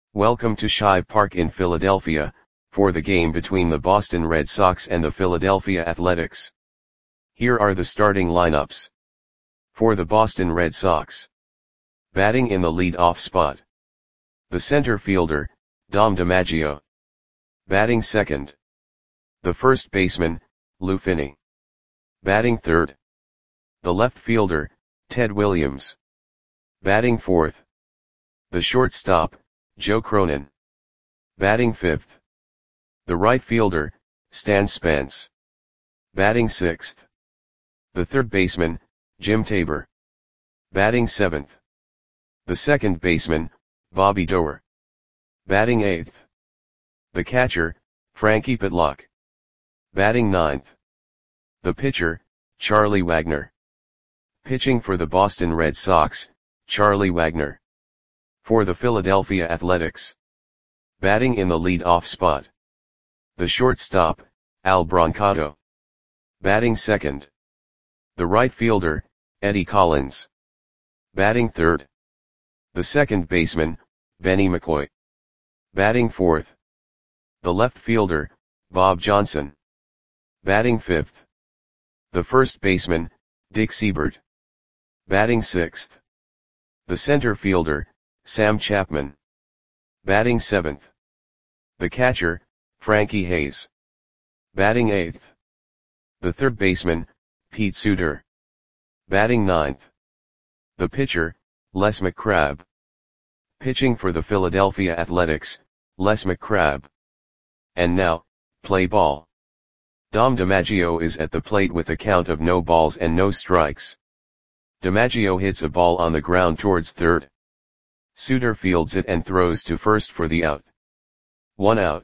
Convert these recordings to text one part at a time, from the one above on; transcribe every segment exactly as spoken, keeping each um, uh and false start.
Welcome to Shibe Park in Philadelphia, for the game between the Boston Red Sox and the Philadelphia Athletics. Here are the starting lineups. For the Boston Red Sox. Batting in the lead-off spot. The center fielder, Dom DiMaggio. Batting second. The first baseman, Lou Finney. Batting third. The left fielder, Ted Williams. Batting fourth. The shortstop, Joe Cronin. Batting fifth. The right fielder, Stan Spence. Batting sixth. The third baseman, Jim Tabor. Batting seventh. The second baseman, Bobby Doerr. Batting eighth. The catcher, Frankie Pitlock. Batting ninth. The pitcher, Charlie Wagner. Pitching for the Boston Red Sox, Charlie Wagner. For the Philadelphia Athletics. Batting in the lead-off spot. The shortstop, Al Brancato. Batting second. The right fielder, Eddie Collins. Batting third. The second baseman, Benny McCoy. Batting fourth. The left fielder, Bob Johnson. Batting fifth. The first baseman, Dick Seibert. Batting sixth. The center fielder, Sam Chapman. Batting seventh. The catcher, Frankie Hayes. Batting eighth. The third baseman, Pete Suter. Batting ninth. The pitcher, Les McCrabb. Pitching for the Philadelphia Athletics, Les McCrabb. And now, play ball. Dom DiMaggio is at the plate with a count of no balls and no strikes. DiMaggio hits a ball on the ground towards third. Suter fields it and throws to first for the out. One out.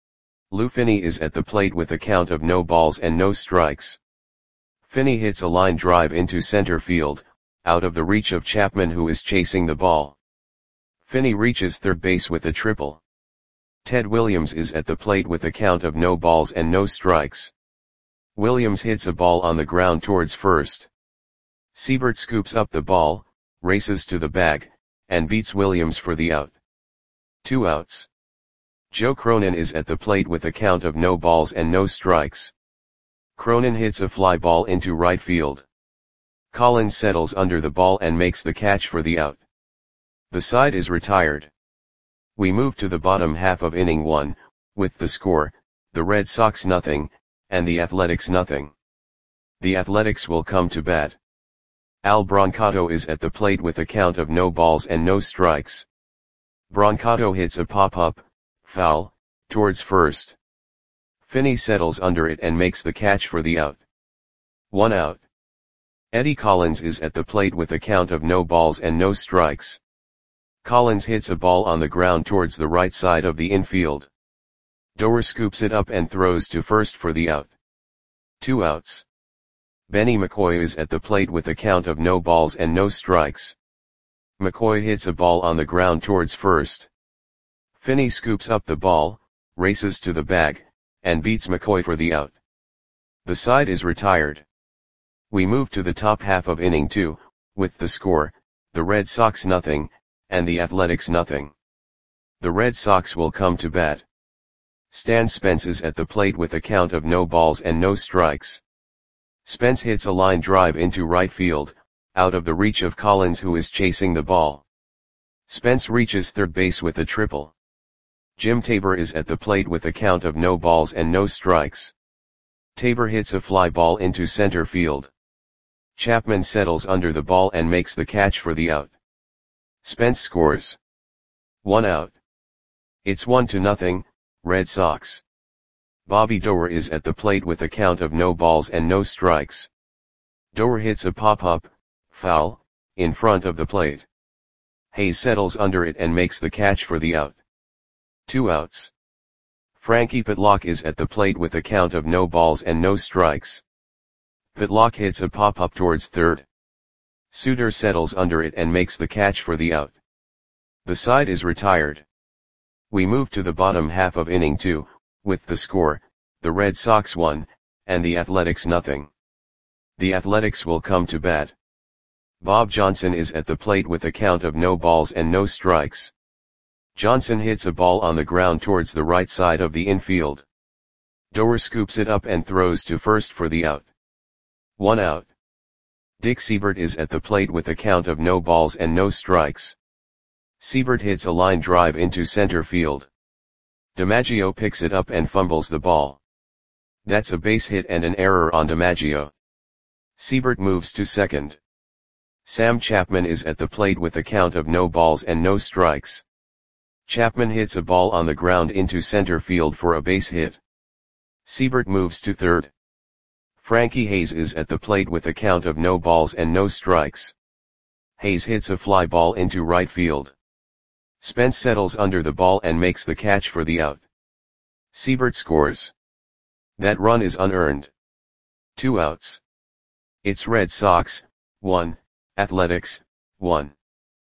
Lou Finney is at the plate with a count of no balls and no strikes. Finney hits a line drive into center field, out of the reach of Chapman, who is chasing the ball. Finney reaches third base with a triple. Ted Williams is at the plate with a count of no balls and no strikes. Williams hits a ball on the ground towards first. Seibert scoops up the ball, races to the bag, and beats Williams for the out. Two outs. Joe Cronin is at the plate with a count of no balls and no strikes. Cronin hits a fly ball into right field. Collins settles under the ball and makes the catch for the out. The side is retired. We move to the bottom half of inning one, with the score, the Red Sox nothing, and the Athletics nothing. The Athletics will come to bat. Al Brancato is at the plate with a count of no balls and no strikes. Brancato hits a pop-up, foul, towards first. Finney settles under it and makes the catch for the out. One out. Eddie Collins is at the plate with a count of no balls and no strikes. Collins hits a ball on the ground towards the right side of the infield. Doerr scoops it up and throws to first for the out. Two outs. Benny McCoy is at the plate with a count of no balls and no strikes. McCoy hits a ball on the ground towards first. Finney scoops up the ball, races to the bag, and beats McCoy for the out. The side is retired. We move to the top half of inning two, with the score, the Red Sox nothing, and the Athletics nothing. The Red Sox will come to bat. Stan Spence is at the plate with a count of no balls and no strikes. Spence hits a line drive into right field, out of the reach of Collins, who is chasing the ball. Spence reaches third base with a triple. Jim Tabor is at the plate with a count of no balls and no strikes. Tabor hits a fly ball into center field. Chapman settles under the ball and makes the catch for the out. Spence scores. One out. It's one to nothing, Red Sox. Bobby Doerr is at the plate with a count of no balls and no strikes. Doerr hits a pop-up, foul, in front of the plate. Hayes settles under it and makes the catch for the out. Two outs. Frankie Pitlock is at the plate with a count of no balls and no strikes. Pitlock hits a pop-up towards third. Suter settles under it and makes the catch for the out. The side is retired. We move to the bottom half of inning two, with the score, the Red Sox one, and the Athletics nothing. The Athletics will come to bat. Bob Johnson is at the plate with a count of no balls and no strikes. Johnson hits a ball on the ground towards the right side of the infield. Doer scoops it up and throws to first for the out. One out. Dick Seibert is at the plate with a count of no balls and no strikes. Seibert hits a line drive into center field. DiMaggio picks it up and fumbles the ball. That's a base hit and an error on DiMaggio. Seibert moves to second. Sam Chapman is at the plate with a count of no balls and no strikes. Chapman hits a ball on the ground into center field for a base hit. Seibert moves to third. Frankie Hayes is at the plate with a count of no balls and no strikes. Hayes hits a fly ball into right field. Spence settles under the ball and makes the catch for the out. Seibert scores. That run is unearned. Two outs. It's Red Sox, one, Athletics, one.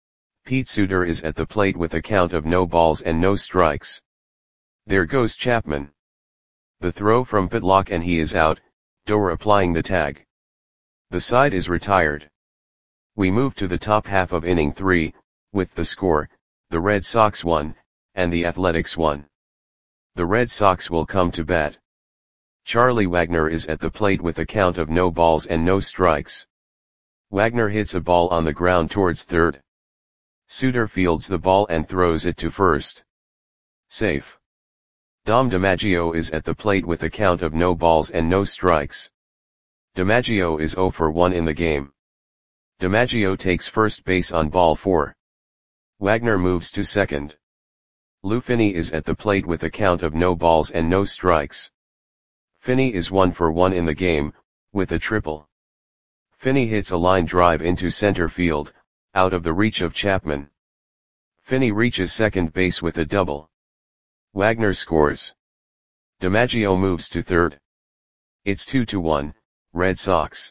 Pete Suter is at the plate with a count of no balls and no strikes. There goes Chapman. The throw from Pitlock and he is out, Doer applying the tag. The side is retired. We move to the top half of inning three, with the score, the Red Sox one, and the Athletics one. The Red Sox will come to bat. Charlie Wagner is at the plate with a count of no balls and no strikes. Wagner hits a ball on the ground towards third. Suter fields the ball and throws it to first. Safe. Dom DiMaggio is at the plate with a count of no balls and no strikes. DiMaggio is zero for one in the game. DiMaggio takes first base on ball four. Wagner moves to second. Lou Finney is at the plate with a count of no balls and no strikes. Finney is one for one in the game, with a triple. Finney hits a line drive into center field, out of the reach of Chapman. Finney reaches second base with a double. Wagner scores. DiMaggio moves to third. It's two to one, Red Sox.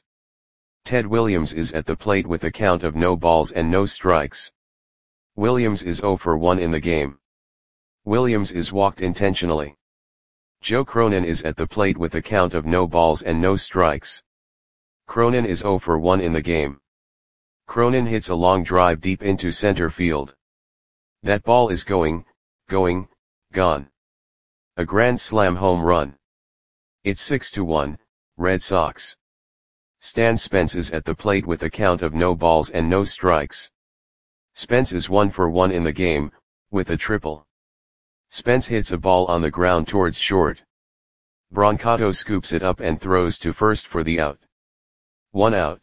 Ted Williams is at the plate with a count of no balls and no strikes. Williams is zero for one in the game. Williams is walked intentionally. Joe Cronin is at the plate with a count of no balls and no strikes. Cronin is zero for one in the game. Cronin hits a long drive deep into center field. That ball is going, going, gone. A grand slam home run. It's six to one, Red Sox. Stan Spence is at the plate with a count of no balls and no strikes. Spence is one for one in the game, with a triple. Spence hits a ball on the ground towards short. Brancato scoops it up and throws to first for the out. One out.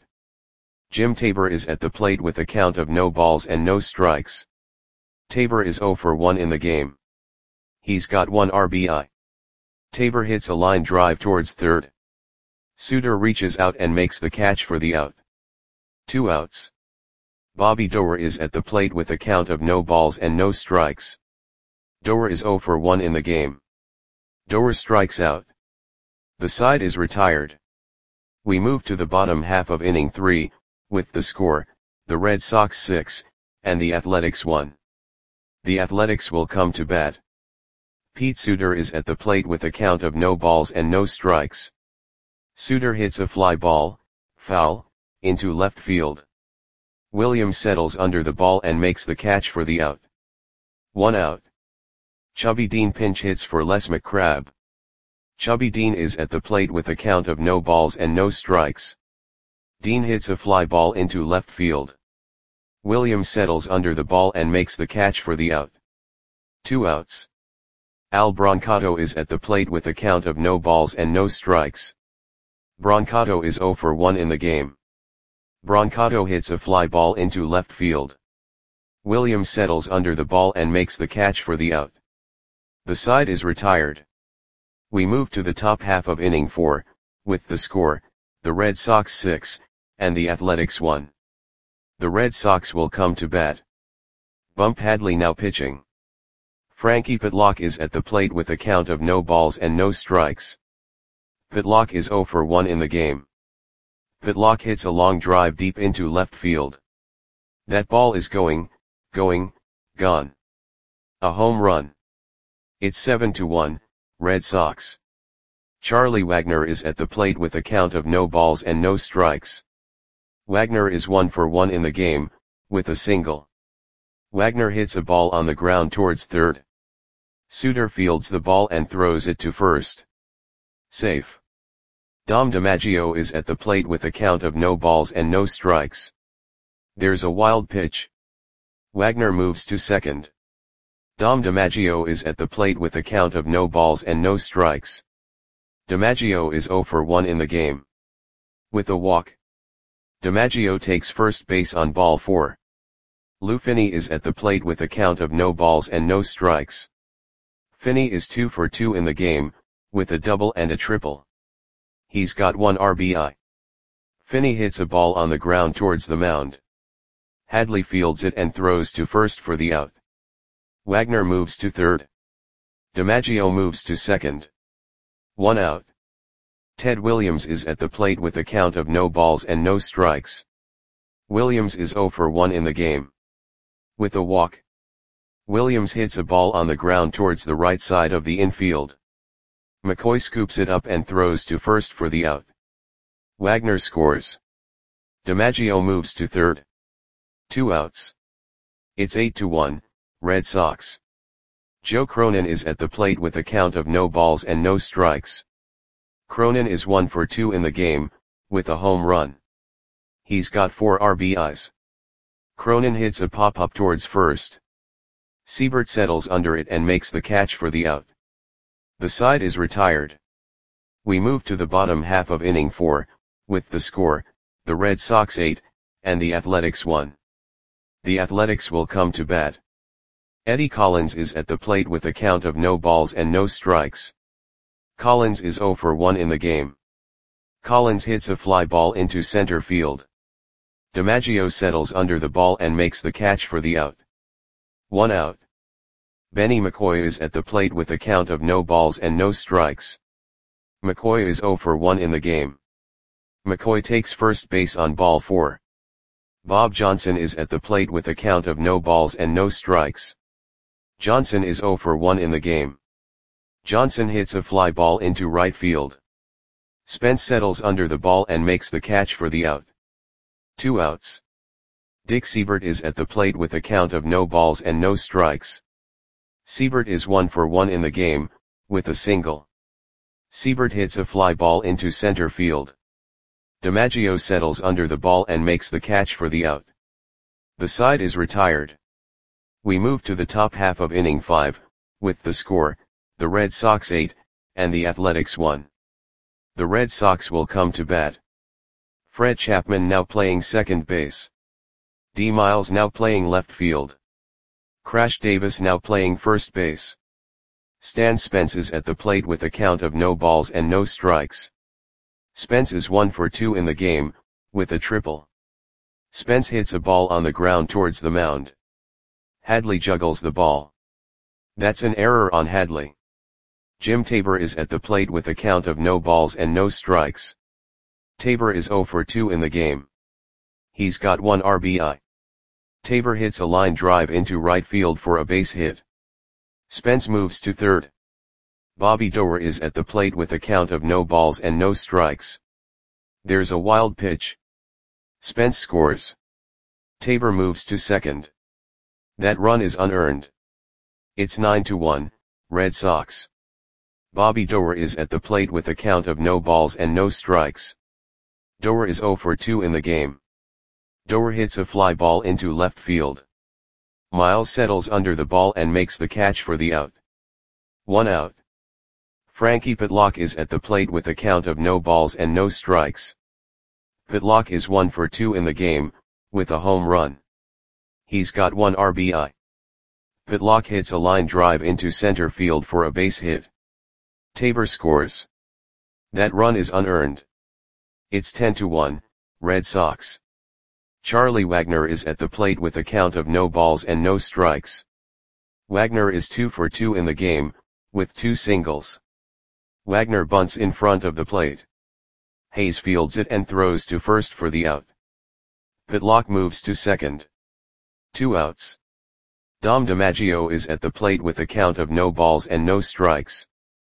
Jim Tabor is at the plate with a count of no balls and no strikes. Tabor is zero for one in the game. He's got one R B I. Tabor hits a line drive towards third. Suter reaches out and makes the catch for the out. Two outs. Bobby Doer is at the plate with a count of no balls and no strikes. Doer is zero for one in the game. Doer strikes out. The side is retired. We move to the bottom half of inning three, with the score, the Red Sox six, and the Athletics one. The Athletics will come to bat. Pete Suter is at the plate with a count of no balls and no strikes. Suter hits a fly ball, foul, into left field. Williams settles under the ball and makes the catch for the out. One out. Chubby Dean pinch hits for Les McCrabb. Chubby Dean is at the plate with a count of no balls and no strikes. Dean hits a fly ball into left field. Williams settles under the ball and makes the catch for the out. Two outs. Al Brancato is at the plate with a count of no balls and no strikes. Brancato is zero for one in the game. Brancato hits a fly ball into left field. Williams settles under the ball and makes the catch for the out. The side is retired. We move to the top half of inning four, with the score, the Red Sox six, and the Athletics one. The Red Sox will come to bat. Bump Hadley now pitching. Frankie Pitlock is at the plate with a count of no balls and no strikes. Pitlock is zero for one in the game. Pitlock hits a long drive deep into left field. That ball is going, going, gone. A home run. It's seven to one, Red Sox. Charlie Wagner is at the plate with a count of no balls and no strikes. Wagner is one for one in the game, with a single. Wagner hits a ball on the ground towards third. Suter fields the ball and throws it to first. Safe. Dom DiMaggio is at the plate with a count of no balls and no strikes. There's a wild pitch. Wagner moves to second. Dom DiMaggio is at the plate with a count of no balls and no strikes. DiMaggio is zero for one in the game. With a walk. DiMaggio takes first base on ball four. Lou Finney is at the plate with a count of no balls and no strikes. Finney is two for two in the game, with a double and a triple. He's got one R B I. Finney hits a ball on the ground towards the mound. Hadley fields it and throws to first for the out. Wagner moves to third. DiMaggio moves to second. One out. Ted Williams is at the plate with a count of no balls and no strikes. Williams is zero for one in the game. With a walk. Williams hits a ball on the ground towards the right side of the infield. McCoy scoops it up and throws to first for the out. Wagner scores. DiMaggio moves to third. Two outs. It's eight to one, Red Sox. Joe Cronin is at the plate with a count of no balls and no strikes. Cronin is one for two in the game, with a home run. He's got four R B Is. Cronin hits a pop-up towards first. Siebert settles under it and makes the catch for the out. The side is retired. We move to the bottom half of inning four, with the score, the Red Sox eight, and the Athletics one. The Athletics will come to bat. Eddie Collins is at the plate with a count of no balls and no strikes. Collins is zero for one in the game. Collins hits a fly ball into center field. DiMaggio settles under the ball and makes the catch for the out. One out. Benny McCoy is at the plate with a count of no balls and no strikes. McCoy is zero for one in the game. McCoy takes first base on ball four. Bob Johnson is at the plate with a count of no balls and no strikes. Johnson is zero for one in the game. Johnson hits a fly ball into right field. Spence settles under the ball and makes the catch for the out. Two outs. Dick Siebert is at the plate with a count of no balls and no strikes. Siebert is one for one in the game, with a single. Siebert hits a fly ball into center field. DiMaggio settles under the ball and makes the catch for the out. The side is retired. We move to the top half of inning five, with the score, the Red Sox eight, and the Athletics one. The Red Sox will come to bat. Fred Chapman now playing second base. D. Miles now playing left field. Crash Davis now playing first base. Stan Spence is at the plate with a count of no balls and no strikes. Spence is one for two in the game, with a triple. Spence hits a ball on the ground towards the mound. Hadley juggles the ball. That's an error on Hadley. Jim Tabor is at the plate with a count of no balls and no strikes. Tabor is zero for two in the game. He's got one R B I. Tabor hits a line drive into right field for a base hit. Spence moves to third. Bobby Doerr is at the plate with a count of no balls and no strikes. There's a wild pitch. Spence scores. Tabor moves to second. That run is unearned. It's nine to one, Red Sox. Bobby Doerr is at the plate with a count of no balls and no strikes. Doerr is zero for two in the game. Doerr hits a fly ball into left field. Miles settles under the ball and makes the catch for the out. One out. Frankie Pitlock is at the plate with a count of no balls and no strikes. Pitlock is one for two in the game, with a home run. He's got one R B I. Pitlock hits a line drive into center field for a base hit. Tabor scores. That run is unearned. It's ten to one, Red Sox. Charlie Wagner is at the plate with a count of no balls and no strikes. Wagner is two for two in the game, with two singles. Wagner bunts in front of the plate. Hayes fields it and throws to first for the out. Pitlock moves to second. Two outs. Dom DiMaggio is at the plate with a count of no balls and no strikes.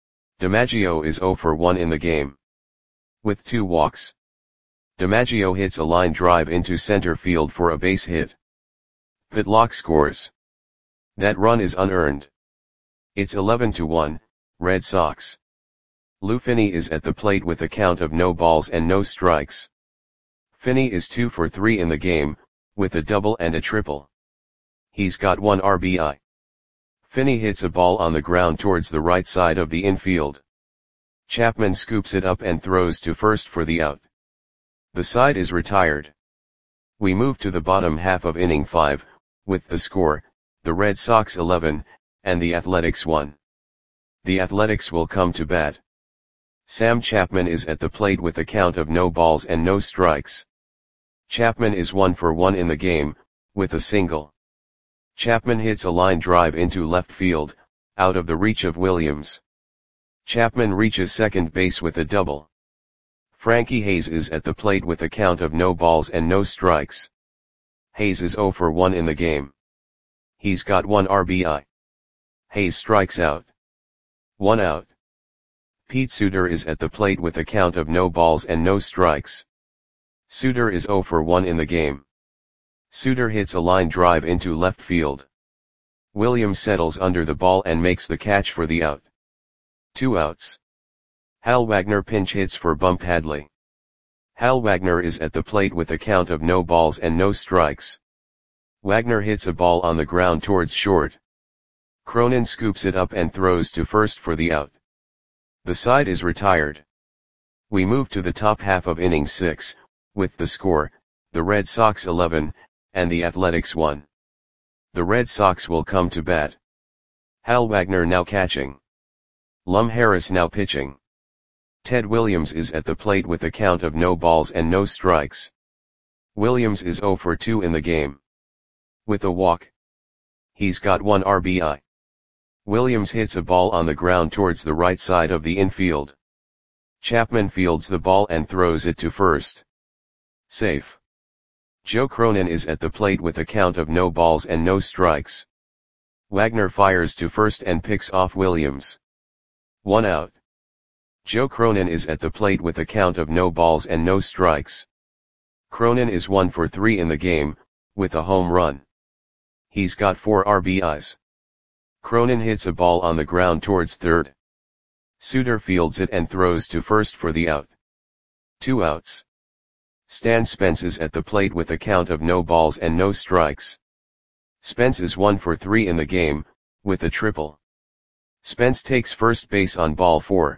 DiMaggio is zero for one in the game. With two walks. DiMaggio hits a line drive into center field for a base hit. Pitlock scores. That run is unearned. It's eleven to one, Red Sox. Lou Finney is at the plate with a count of no balls and no strikes. Finney is two for three in the game, with a double and a triple. He's got one R B I. Finney hits a ball on the ground towards the right side of the infield. Chapman scoops it up and throws to first for the out. The side is retired. We move to the bottom half of inning five, with the score, the Red Sox eleven, and the Athletics one. The Athletics will come to bat. Sam Chapman is at the plate with a count of no balls and no strikes. Chapman is one for one in the game, with a single. Chapman hits a line drive into left field, out of the reach of Williams. Chapman reaches second base with a double. Frankie Hayes is at the plate with a count of no balls and no strikes. Hayes is zero for one in the game. He's got one R B I. Hayes strikes out. One out. Pete Suter is at the plate with a count of no balls and no strikes. Suter is zero for one in the game. Suter hits a line drive into left field. Williams settles under the ball and makes the catch for the out. Two outs. Hal Wagner pinch hits for Bump Hadley. Hal Wagner is at the plate with a count of no balls and no strikes. Wagner hits a ball on the ground towards short. Cronin scoops it up and throws to first for the out. The side is retired. We move to the top half of inning six, with the score, the Red Sox eleven, and the Athletics one. The Red Sox will come to bat. Hal Wagner now catching. Lum Harris now pitching. Ted Williams is at the plate with a count of no balls and no strikes. Williams is zero for two in the game. With a walk. He's got one R B I. Williams hits a ball on the ground towards the right side of the infield. Chapman fields the ball and throws it to first. Safe. Joe Cronin is at the plate with a count of no balls and no strikes. Wagner fires to first and picks off Williams. One out. Joe Cronin is at the plate with a count of no balls and no strikes. Cronin is one for three in the game, with a home run. He's got four R B Is. Cronin hits a ball on the ground towards third. Suter fields it and throws to first for the out. Two outs. Stan Spence is at the plate with a count of no balls and no strikes. Spence is one for three in the game, with a triple. Spence takes first base on ball four.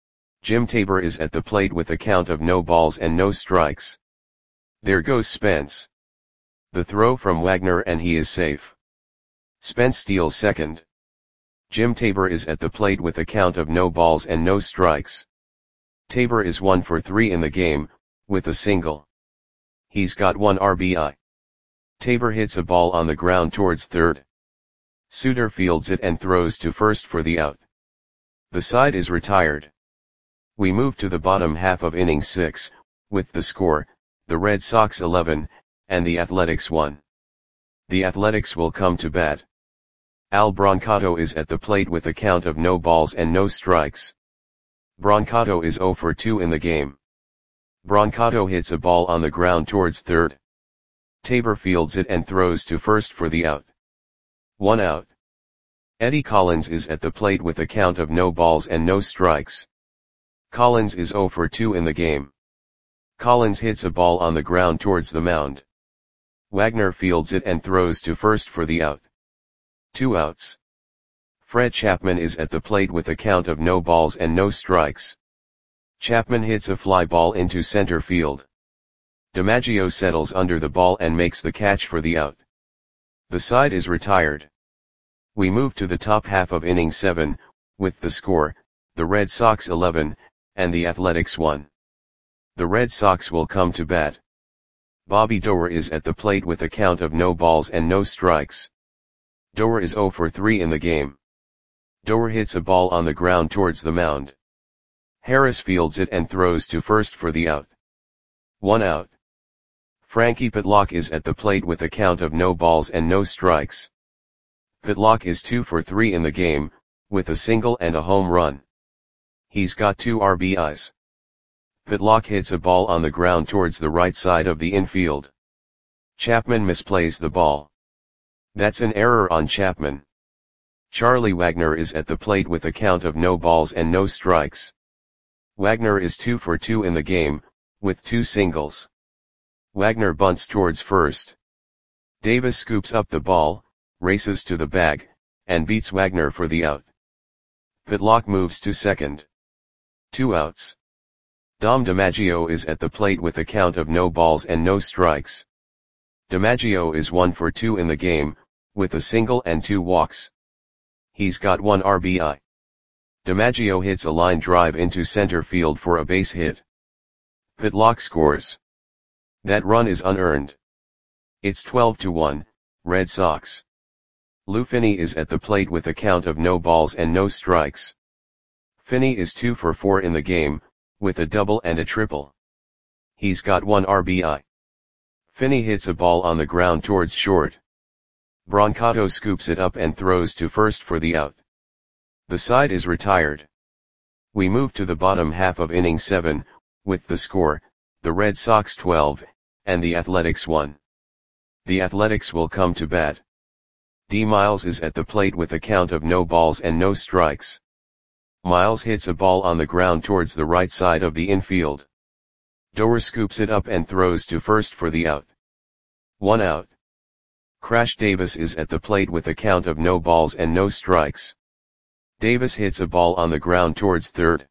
Jim Tabor is at the plate with a count of no balls and no strikes. There goes Spence. The throw from Wagner and he is safe. Spence steals second. Jim Tabor is at the plate with a count of no balls and no strikes. Tabor is one for three in the game, with a single. He's got one R B I. Tabor hits a ball on the ground towards third. Suter fields it and throws to first for the out. The side is retired. We move to the bottom half of inning six, with the score, the Red Sox eleven, and the Athletics one. The Athletics will come to bat. Al Brancato is at the plate with a count of no balls and no strikes. Brancato is zero for two in the game. Brancato hits a ball on the ground towards third. Tabor fields it and throws to first for the out. One out. Eddie Collins is at the plate with a count of no balls and no strikes. Collins is zero for two in the game. Collins hits a ball on the ground towards the mound. Wagner fields it and throws to first for the out. Two outs. Fred Chapman is at the plate with a count of no balls and no strikes. Chapman hits a fly ball into center field. DiMaggio settles under the ball and makes the catch for the out. The side is retired. We move to the top half of inning seven, with the score, the Red Sox eleven, and the Athletics one. The Red Sox will come to bat. Bobby Doerr is at the plate with a count of no balls and no strikes. Doerr is zero for three in the game. Doerr hits a ball on the ground towards the mound. Harris fields it and throws to first for the out. One out. Frankie Pitlock is at the plate with a count of no balls and no strikes. Pitlock is two for three in the game, with a single and a home run. He's got two R B Is. Pitlock hits a ball on the ground towards the right side of the infield. Chapman misplays the ball. That's an error on Chapman. Charlie Wagner is at the plate with a count of no balls and no strikes. Wagner is two for two in the game, with two singles. Wagner bunts towards first. Davis scoops up the ball, races to the bag, and beats Wagner for the out. Pitlock moves to second. Two outs. Dom DiMaggio is at the plate with a count of no balls and no strikes. DiMaggio is one for two in the game, with a single and two walks. He's got one R B I. DiMaggio hits a line drive into center field for a base hit. Pitlock scores. That run is unearned. It's twelve to one, Red Sox. Lou Finney is at the plate with a count of no balls and no strikes. Finney is two for four in the game, with a double and a triple. He's got one R B I. Finney hits a ball on the ground towards short. Brancato scoops it up and throws to first for the out. The side is retired. We move to the bottom half of inning seven, with the score, the Red Sox twelve, and the Athletics one. The Athletics will come to bat. D. Miles is at the plate with a count of no balls and no strikes. Miles hits a ball on the ground towards the right side of the infield. Doer scoops it up and throws to first for the out. One out. Crash Davis is at the plate with a count of no balls and no strikes. Davis hits a ball on the ground towards third.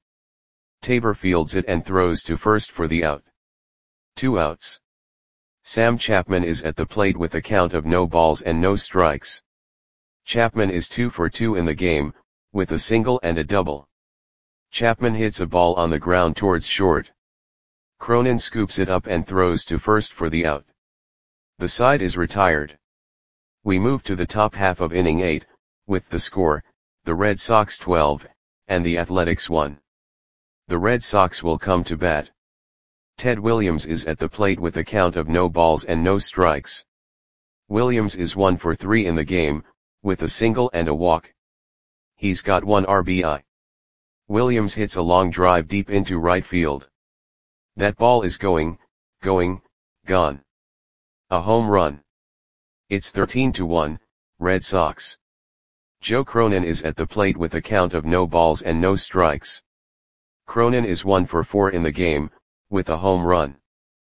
Tabor fields it and throws to first for the out. Two outs. Sam Chapman is at the plate with a count of no balls and no strikes. Chapman is two for two in the game, with a single and a double. Chapman hits a ball on the ground towards short. Cronin scoops it up and throws to first for the out. The side is retired. We move to the top half of inning eight, with the score, the Red Sox twelve, and the Athletics one. The Red Sox will come to bat. Ted Williams is at the plate with a count of no balls and no strikes. Williams is one for three in the game, with a single and a walk. He's got one R B I. Williams hits a long drive deep into right field. That ball is going, going, gone. A home run. It's thirteen to one, Red Sox. Joe Cronin is at the plate with a count of no balls and no strikes. Cronin is one for four in the game, with a home run.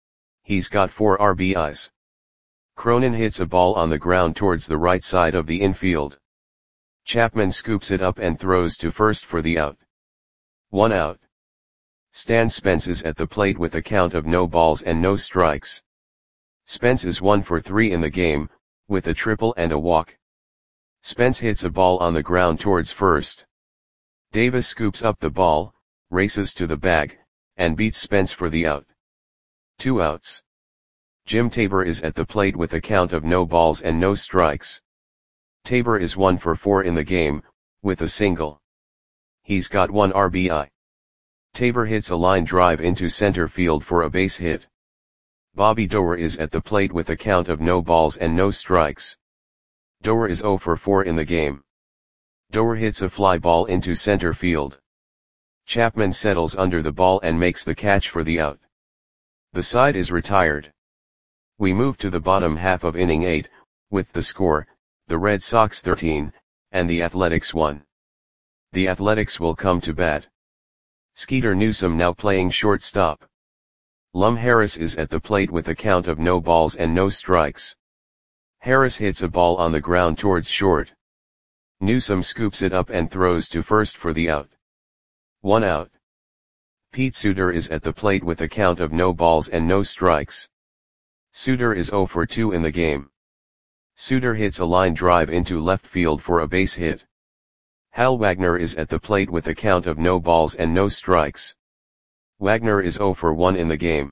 He's got four R B Is. Cronin hits a ball on the ground towards the right side of the infield. Chapman scoops it up and throws to first for the out. One out. Stan Spence is at the plate with a count of no balls and no strikes. Spence is one for three in the game, with a triple and a walk. Spence hits a ball on the ground towards first. Davis scoops up the ball, races to the bag, and beats Spence for the out. Two outs. Jim Tabor is at the plate with a count of no balls and no strikes. Tabor is one for four in the game, with a single. He's got one R B I. Tabor hits a line drive into center field for a base hit. Bobby Doer is at the plate with a count of no balls and no strikes. Doer is zero for four in the game. Doer hits a fly ball into center field. Chapman settles under the ball and makes the catch for the out. The side is retired. We move to the bottom half of inning eight, with the score, the Red Sox thirteen, and the Athletics one. The Athletics will come to bat. Skeeter Newsom now playing shortstop. Lum Harris is at the plate with a count of no balls and no strikes. Harris hits a ball on the ground towards short. Newsom scoops it up and throws to first for the out. One out. Pete Suter is at the plate with a count of no balls and no strikes. Suter is zero for two in the game. Suter hits a line drive into left field for a base hit. Hal Wagner is at the plate with a count of no balls and no strikes. Wagner is zero for one in the game.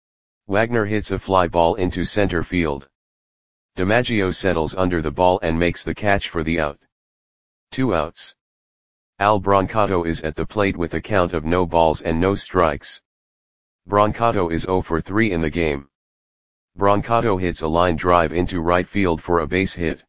Wagner hits a fly ball into center field. DiMaggio settles under the ball and makes the catch for the out. Two outs. Al Brancato is at the plate with a count of no balls and no strikes. Brancato is zero for three in the game. Brancato hits a line drive into right field for a base hit.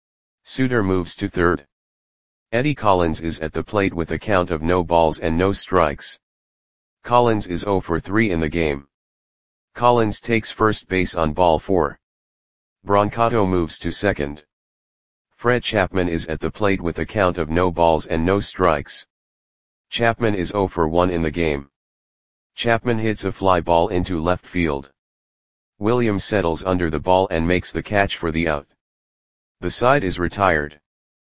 Suter moves to third. Eddie Collins is at the plate with a count of no balls and no strikes. Collins is zero for three in the game. Collins takes first base on ball four. Brancato moves to second. Fred Chapman is at the plate with a count of no balls and no strikes. Chapman is zero for one in the game. Chapman hits a fly ball into left field. Williams settles under the ball and makes the catch for the out. The side is retired.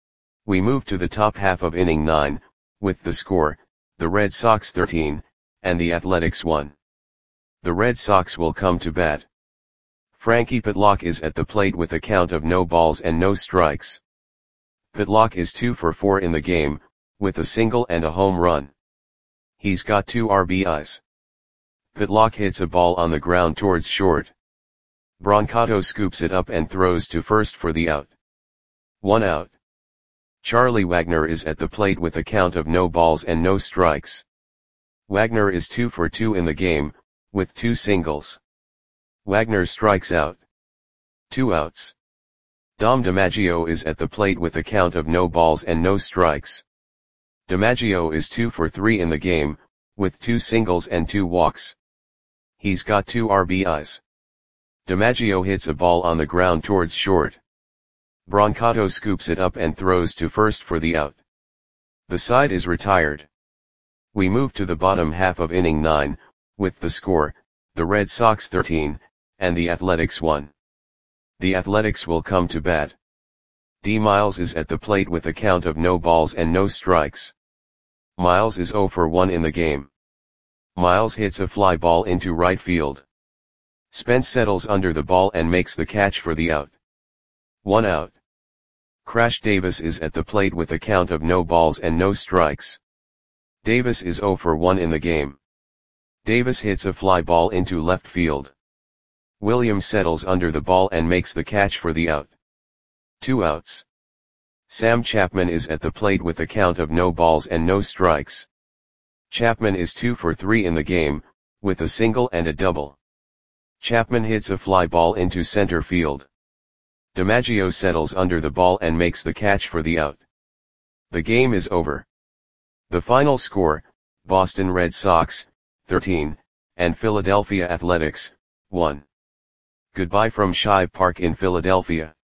We move to the top half of inning nine, with the score, the Red Sox thirteen, and the Athletics one. The Red Sox will come to bat. Frankie Pitlock is at the plate with a count of no balls and no strikes. Pitlock is two for four in the game, with a single and a home run. He's got two R B Is. Pitlock hits a ball on the ground towards short. Brancato scoops it up and throws to first for the out. One out. Charlie Wagner is at the plate with a count of no balls and no strikes. Wagner is two for two in the game, with two singles. Wagner strikes out. Two outs. Dom DiMaggio is at the plate with a count of no balls and no strikes. DiMaggio is two for three in the game, with two singles and two walks. He's got two R B Is. DiMaggio hits a ball on the ground towards short. Brancato scoops it up and throws to first for the out. The side is retired. We move to the bottom half of inning nine, with the score, the Red Sox thirteen, and the Athletics one. The Athletics will come to bat. D. Miles is at the plate with a count of no balls and no strikes. Miles is zero for one in the game. Miles hits a fly ball into right field. Spence settles under the ball and makes the catch for the out. One out. Crash Davis is at the plate with a count of no balls and no strikes. Davis is zero for one in the game. Davis hits a fly ball into left field. Williams settles under the ball and makes the catch for the out. Two outs. Sam Chapman is at the plate with a count of no balls and no strikes. Chapman is two for three in the game, with a single and a double. Chapman hits a fly ball into center field. DiMaggio settles under the ball and makes the catch for the out. The game is over. The final score, Boston Red Sox, thirteen, and Philadelphia Athletics, one. Goodbye from Shive Park in Philadelphia.